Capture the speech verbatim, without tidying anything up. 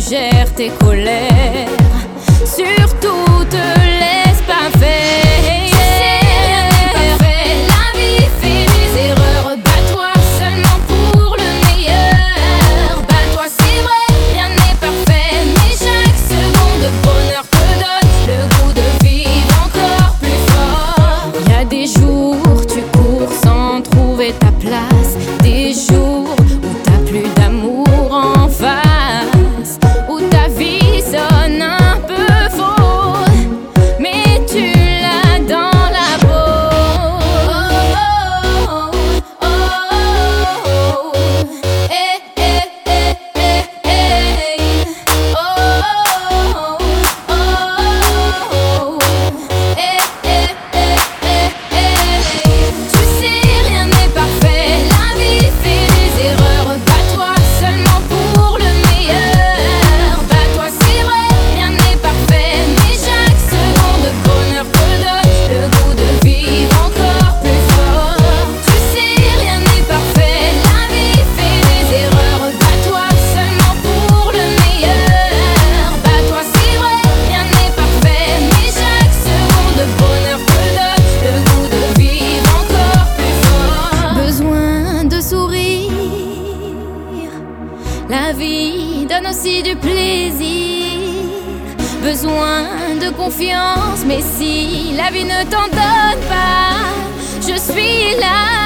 gères tes colères. Surtout te laisse pas faire. Tu sais, rien n'est parfait, la vie fait des erreurs. Bats-toi seulement pour le meilleur. Bats-toi, c'est vrai, rien n'est parfait, mais chaque seconde de bonheur te donne le goût de vivre encore plus fort. Y a des jours tu cours sans trouver ta place, des jours où t'as plus d'amour en face, où ta vie sonne un peu faux, mais tu l'as dans la peau. Oh, oh, oh, oh, oh. Eh, eh, eh, eh, eh. Oh, oh, oh, oh. Eh, eh, eh, eh, eh. Tu sais, rien n'est parfait, la vie fait des erreurs. Bats-toi seulement pour le meilleur. Bats-toi, c'est vrai, rien n'est parfait, mais chaque seconde de bonheur te donne le goût de vivre encore plus fort. Tu sais, rien n'est parfait, la vie fait des erreurs. Bats-toi seulement pour le meilleur. Bats-toi, c'est vrai, rien n'est parfait, mais chaque seconde de bonheur te donne le goût de vivre encore plus fort. Besoin de sourire, la vie donne aussi du plaisir. Besoin de confiance, mais si la vie ne t'en donne pas, je suis là.